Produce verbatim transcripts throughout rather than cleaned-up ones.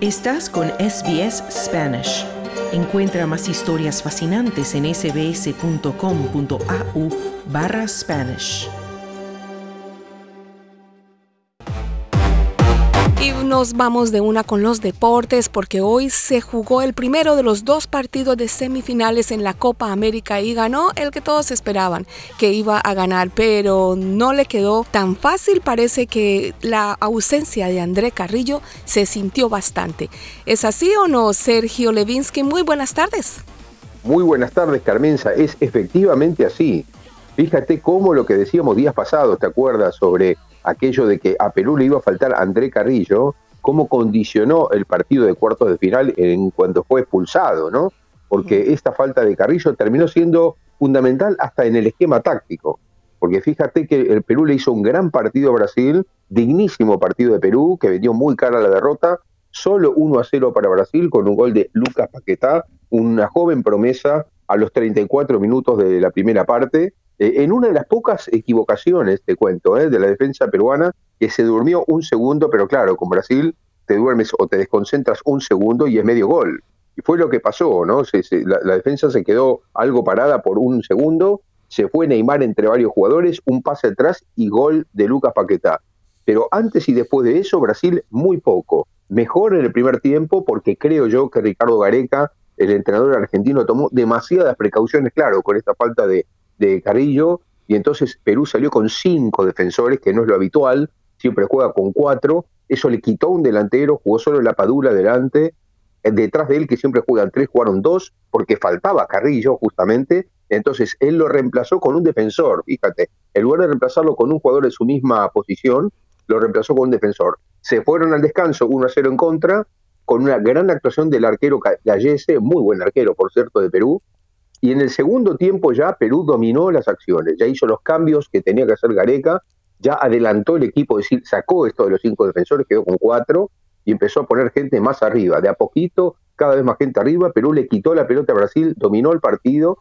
Estás con S B S Spanish. Encuentra más historias fascinantes en sbs.com.au barra Spanish. Y nos vamos de una con los deportes porque hoy se jugó el primero de los dos partidos de semifinales en la Copa América y ganó el que todos esperaban que iba a ganar, pero no le quedó tan fácil. Parece que la ausencia de André Carrillo se sintió bastante. ¿Es así o no, Sergio Levinsky? Muy buenas tardes. Muy buenas tardes, Carmenza. Es efectivamente así. Fíjate cómo lo que decíamos días pasados, ¿te acuerdas? Sobre aquello de que a Perú le iba a faltar André Carrillo, cómo condicionó el partido de cuartos de final en cuanto fue expulsado, ¿no? Porque uh-huh. esta falta de Carrillo terminó siendo fundamental hasta en el esquema táctico. Porque fíjate que el Perú le hizo un gran partido a Brasil, dignísimo partido de Perú, que vendió muy cara la derrota, solo uno a cero para Brasil, con un gol de Lucas Paquetá, una joven promesa a los treinta y cuatro minutos de la primera parte, eh, en una de las pocas equivocaciones, te cuento, eh, de la defensa peruana, que se durmió un segundo, pero claro, con Brasil te duermes o te desconcentras un segundo y es medio gol. Y fue lo que pasó, ¿no? Se, se, la, la defensa se quedó algo parada por un segundo, se fue Neymar entre varios jugadores, un pase atrás y gol de Lucas Paquetá. Pero antes y después de eso, Brasil muy poco. Mejor en el primer tiempo, porque creo yo que Ricardo Gareca, el entrenador argentino, tomó demasiadas precauciones, claro, con esta falta de, de Carrillo, y entonces Perú salió con cinco defensores, que no es lo habitual, siempre juega con cuatro, eso le quitó un delantero, jugó solo la Padula delante, detrás de él, que siempre juegan tres, jugaron dos, porque faltaba Carrillo, justamente, entonces él lo reemplazó con un defensor, fíjate, en lugar de reemplazarlo con un jugador de su misma posición, lo reemplazó con un defensor. Se fueron al descanso uno a cero en contra, con una gran actuación del arquero Gallese, muy buen arquero, por cierto, de Perú, y en el segundo tiempo ya Perú dominó las acciones, ya hizo los cambios que tenía que hacer Gareca, ya adelantó el equipo, es decir, sacó esto de los cinco defensores, quedó con cuatro, y empezó a poner gente más arriba, de a poquito, cada vez más gente arriba. Perú le quitó la pelota a Brasil, dominó el partido,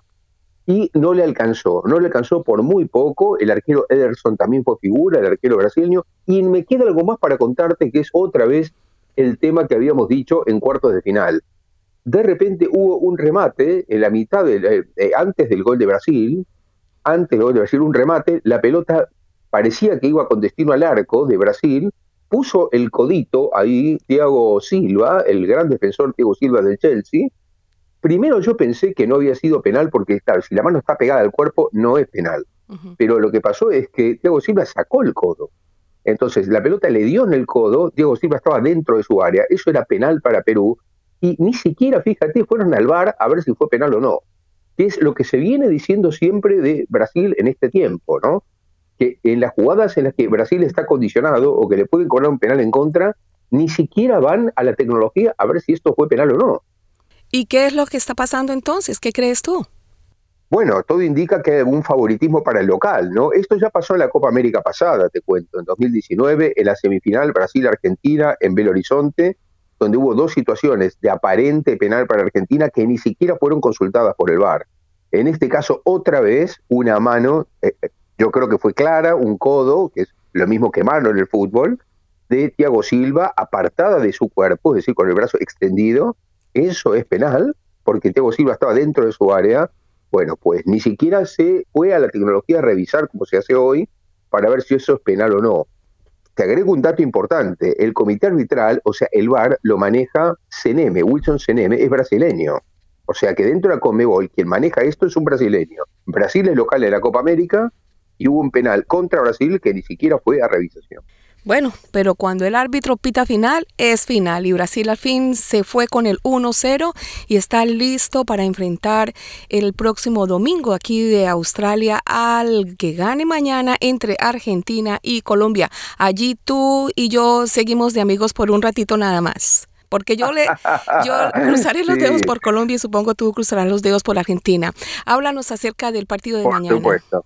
y no le alcanzó, no le alcanzó por muy poco. El arquero Ederson también fue figura, el arquero brasileño, y me queda algo más para contarte, que es otra vez el tema que habíamos dicho en cuartos de final. De repente hubo un remate en la mitad, de, eh, antes del gol de Brasil, antes del gol de Brasil, un remate, la pelota parecía que iba con destino al arco de Brasil, puso el codito ahí Thiago Silva, el gran defensor Thiago Silva del Chelsea. Primero yo pensé que no había sido penal porque, claro, si la mano está pegada al cuerpo, no es penal. Uh-huh. Pero lo que pasó es que Thiago Silva sacó el codo. Entonces, la pelota le dio en el codo, Thiago Silva estaba dentro de su área, eso era penal para Perú, y ni siquiera, fíjate, fueron al V A R a ver si fue penal o no. Que es lo que se viene diciendo siempre de Brasil en este tiempo, ¿no? Que en las jugadas en las que Brasil está condicionado o que le pueden cobrar un penal en contra, ni siquiera van a la tecnología a ver si esto fue penal o no. ¿Y qué es lo que está pasando entonces? ¿Qué crees tú? Bueno, todo indica que hay un favoritismo para el local, ¿no? Esto ya pasó en la Copa América pasada, te cuento, en dos mil diecinueve, en la semifinal Brasil-Argentina en Belo Horizonte, donde hubo dos situaciones de aparente penal para Argentina que ni siquiera fueron consultadas por el V A R. En este caso, otra vez, una mano, eh, yo creo que fue clara, un codo, que es lo mismo que mano en el fútbol, de Thiago Silva, apartada de su cuerpo, es decir, con el brazo extendido. Eso es penal, porque Thiago Silva estaba dentro de su área. Bueno, pues ni siquiera se fue a la tecnología a revisar, como se hace hoy, para ver si eso es penal o no. Te agrego un dato importante, el comité arbitral, o sea, el V A R, lo maneja Seneme, Wilson Seneme, es brasileño. O sea que dentro de la Conmebol, quien maneja esto es un brasileño. Brasil es local de la Copa América y hubo un penal contra Brasil que ni siquiera fue a revisación. Bueno, pero cuando el árbitro pita final, es final. Y Brasil al fin se fue con el uno cero y está listo para enfrentar el próximo domingo aquí de Australia al que gane mañana entre Argentina y Colombia. Allí tú y yo seguimos de amigos por un ratito nada más. Porque yo le yo cruzaré los sí. dedos por Colombia y supongo tú cruzarás los dedos por Argentina. Háblanos acerca del partido de por mañana. Por supuesto.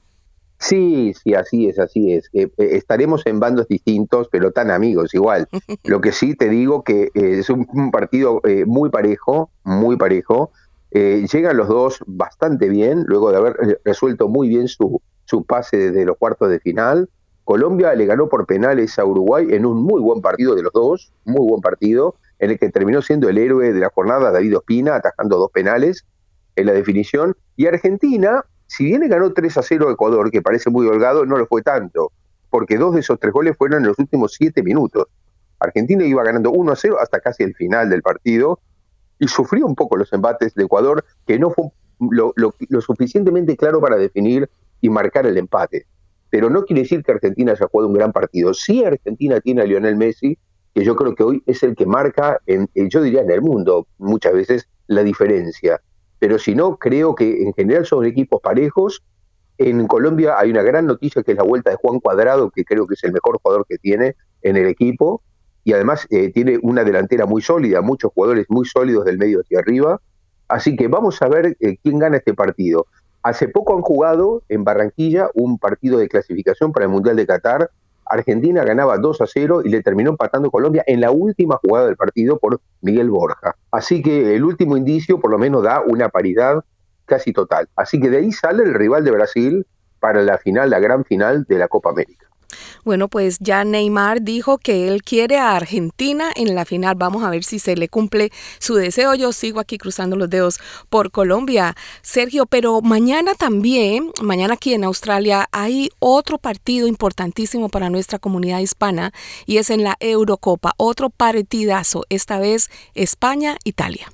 Sí, sí, así es, así es. Eh, eh, estaremos en bandos distintos, pero tan amigos igual. Lo que sí te digo que eh, es un, un partido eh, muy parejo, muy parejo. Eh, llegan los dos bastante bien, luego de haber resuelto muy bien su, su pase desde los cuartos de final. Colombia le ganó por penales a Uruguay en un muy buen partido de los dos, muy buen partido. en el que terminó siendo el héroe de la jornada David Ospina, atajando dos penales en la definición. Y Argentina, si bien ganó tres a cero a Ecuador, que parece muy holgado, no lo fue tanto, porque dos de esos tres goles fueron en los últimos siete minutos. Argentina iba ganando uno a cero hasta casi el final del partido y sufrió un poco los embates de Ecuador, que no fue lo, lo, lo suficientemente claro para definir y marcar el empate. Pero no quiere decir que Argentina haya jugado un gran partido. Sí, Argentina tiene a Lionel Messi, que yo creo que hoy es el que marca, en, yo diría en el mundo, muchas veces, la diferencia. Pero si no, creo que en general son equipos parejos. En Colombia hay una gran noticia, que es la vuelta de Juan Cuadrado, que creo que es el mejor jugador que tiene en el equipo, y además eh, tiene una delantera muy sólida, muchos jugadores muy sólidos del medio hacia arriba. Así que vamos a ver eh, quién gana este partido. Hace poco han jugado en Barranquilla un partido de clasificación para el Mundial de Qatar. Argentina ganaba dos a cero y le terminó empatando Colombia en la última jugada del partido por Miguel Borja. Así que el último indicio por lo menos da una paridad casi total. Así que de ahí sale el rival de Brasil para la final, la gran final de la Copa América. Bueno, pues ya Neymar dijo que él quiere a Argentina en la final. Vamos a ver si se le cumple su deseo. Yo sigo aquí cruzando los dedos por Colombia, Sergio, pero mañana también, mañana aquí en Australia, hay otro partido importantísimo para nuestra comunidad hispana y es en la Eurocopa, otro partidazo, esta vez España-Italia.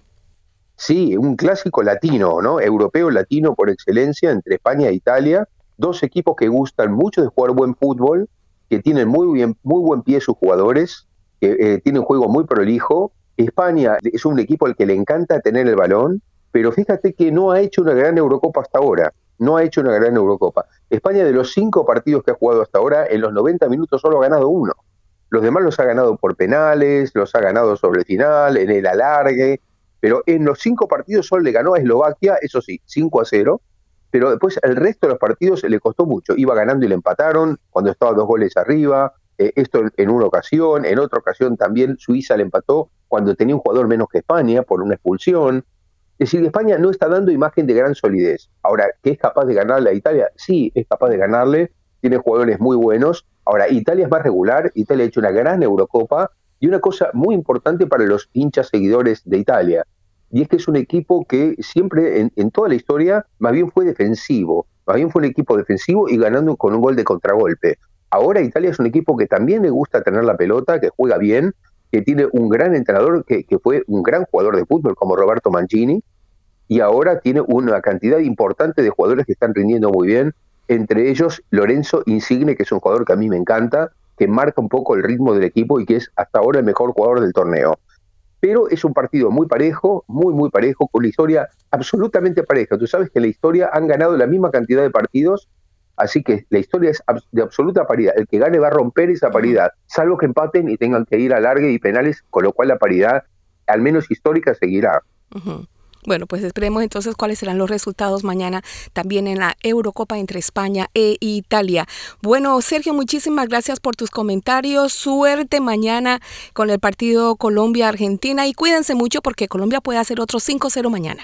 Sí, un clásico latino, ¿no? Europeo latino por excelencia entre España e Italia. Dos equipos que gustan mucho de jugar buen fútbol, que tienen muy bien, muy buen pie sus jugadores, que eh, tienen un juego muy prolijo. España es un equipo al que le encanta tener el balón, pero fíjate que no ha hecho una gran Eurocopa hasta ahora. No ha hecho una gran Eurocopa. España, de los cinco partidos que ha jugado hasta ahora, en los noventa minutos solo ha ganado uno. Los demás los ha ganado por penales, los ha ganado sobre el final, en el alargue, pero en los cinco partidos solo le ganó a Eslovaquia, eso sí, cinco a cero, pero después el resto de los partidos le costó mucho. Iba ganando y le empataron cuando estaba dos goles arriba, eh, esto en, en una ocasión, en otra ocasión también Suiza le empató cuando tenía un jugador menos que España por una expulsión. Es decir, España no está dando imagen de gran solidez. Ahora, ¿que es capaz de ganarle a Italia? Sí, es capaz de ganarle, tiene jugadores muy buenos. Ahora, Italia es más regular, Italia ha hecho una gran Eurocopa, y una cosa muy importante para los hinchas seguidores de Italia, y es que es un equipo que siempre, en, en toda la historia, más bien fue defensivo, más bien fue un equipo defensivo y ganando con un gol de contragolpe. Ahora Italia es un equipo que también le gusta tener la pelota, que juega bien, que tiene un gran entrenador, que, que fue un gran jugador de fútbol como Roberto Mancini, y ahora tiene una cantidad importante de jugadores que están rindiendo muy bien, entre ellos Lorenzo Insigne, que es un jugador que a mí me encanta, que marca un poco el ritmo del equipo y que es hasta ahora el mejor jugador del torneo. Pero es un partido muy parejo, muy, muy parejo, con la historia absolutamente pareja. Tú sabes que en la historia han ganado la misma cantidad de partidos, así que la historia es de absoluta paridad. El que gane va a romper esa paridad, salvo que empaten y tengan que ir a alargue y penales, con lo cual la paridad, al menos histórica, seguirá. Uh-huh. Bueno, pues esperemos entonces cuáles serán los resultados mañana también en la Eurocopa entre España e Italia. Bueno, Sergio, muchísimas gracias por tus comentarios. Suerte mañana con el partido Colombia-Argentina y cuídense mucho porque Colombia puede hacer otro cinco a cero mañana.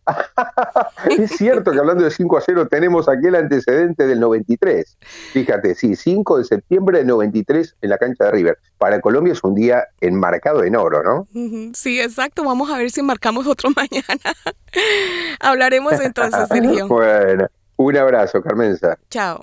Es cierto que hablando de cinco a cero tenemos aquel antecedente del noventa y tres. Fíjate, sí, cinco de septiembre del noventa y tres en la cancha de River. Para Colombia es un día enmarcado en oro, ¿no? Sí, exacto. Vamos a ver si marcamos otro mañana. Hablaremos entonces, Sergio. Bueno, un abrazo, Carmenza. Chao.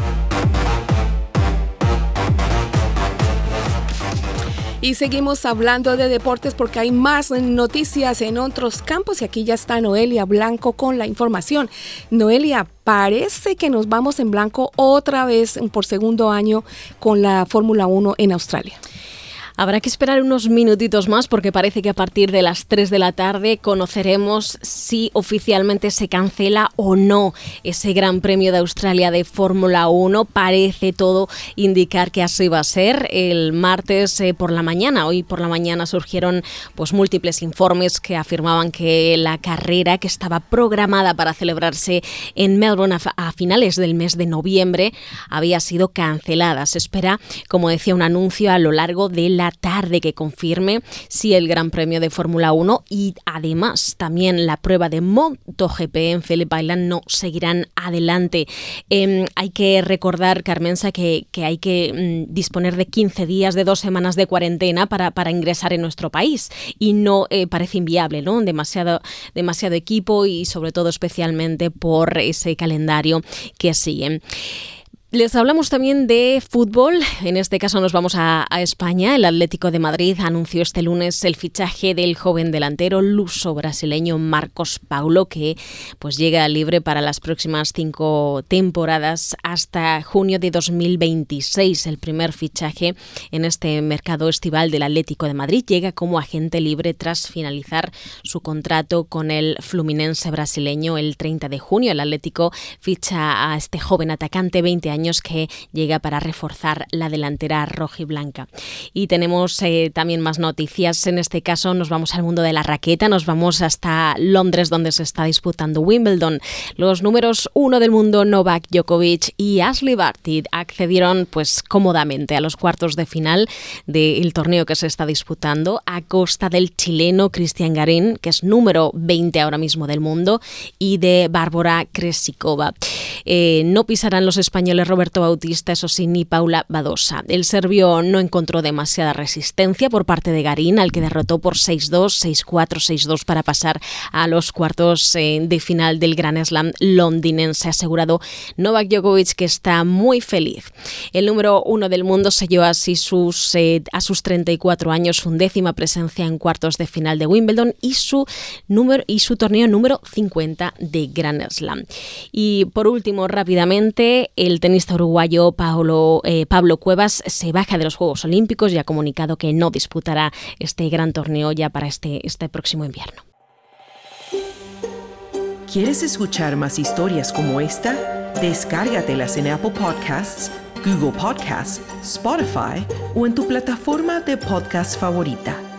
Y seguimos hablando de deportes porque hay más noticias en otros campos y aquí ya está Noelia Blanco con la información. Noelia, parece que nos vamos en blanco otra vez por segundo año con la Fórmula uno en Australia. Habrá que esperar unos minutitos más porque parece que a partir de las tres de la tarde conoceremos si oficialmente se cancela o no ese Gran Premio de Australia de Fórmula uno. Parece todo indicar que así va a ser. El martes eh, por la mañana, hoy por la mañana surgieron pues múltiples informes que afirmaban que la carrera que estaba programada para celebrarse en Melbourne a, a finales del mes de noviembre había sido cancelada. Se espera, como decía, un anuncio a lo largo de la la tarde que confirme si el Gran Premio de Fórmula uno y además también la prueba de MotoGP en Phillip Island no seguirán adelante. Eh, hay que recordar, Carmenza, que, que hay que mm, disponer de quince días, de dos semanas de cuarentena para, para ingresar en nuestro país y no eh, parece inviable, ¿no? Demasiado, demasiado equipo y sobre todo especialmente por ese calendario que siguen. Les hablamos también de fútbol. En este caso nos vamos a, a España. El Atlético de Madrid anunció este lunes el fichaje del joven delantero luso-brasileño Marcos Paulo, que pues llega libre para las próximas cinco temporadas hasta junio de dos mil veintiséis. El primer fichaje en este mercado estival del Atlético de Madrid llega como agente libre tras finalizar su contrato con el Fluminense brasileño el treinta de junio. El Atlético ficha a este joven atacante, veinte años, que llega para reforzar la delantera rojiblanca. Y tenemos eh, también más noticias. En este caso nos vamos al mundo de la raqueta, nos vamos hasta Londres, donde se está disputando Wimbledon. Los números uno del mundo, Novak Djokovic y Ashley Barty, accedieron pues cómodamente a los cuartos de final del torneo que se está disputando a costa del chileno Cristian Garín, que es número veinte ahora mismo del mundo, y de Bárbara Krejcikova. Eh, no pisarán los españoles Roberto Bautista, eso sí, ni Paula Badosa. El serbio no encontró demasiada resistencia por parte de Garín, al que derrotó por seis dos, seis cuatro, seis dos para pasar a los cuartos eh, de final del Grand Slam londinense. Ha asegurado Novak Djokovic que está muy feliz. El número uno del mundo selló así sus, eh, a sus treinta y cuatro años su undécima presencia en cuartos de final de Wimbledon y su, número, y su torneo número cincuenta de Grand Slam. Y por último, rápidamente, el tenista uruguayo Pablo, eh, Pablo Cuevas se baja de los Juegos Olímpicos y ha comunicado que no disputará este gran torneo ya para este, este próximo invierno. ¿Quieres escuchar más historias como esta? Descárgatelas en Apple Podcasts, Google Podcasts, Spotify o en tu plataforma de podcast favorita.